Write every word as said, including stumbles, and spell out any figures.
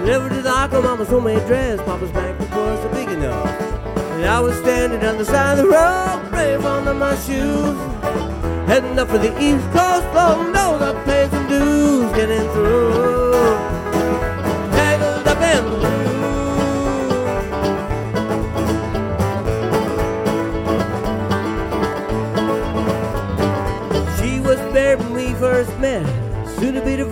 Never did like her mama's homemade dress. Papa's bank wasn't big enough. And I was standing on the side of the road, brave under my shoes, heading up for the East Coast. Lord knows I paid some dues getting through. Tangled up in the blue. She was there when we first met, soon to be the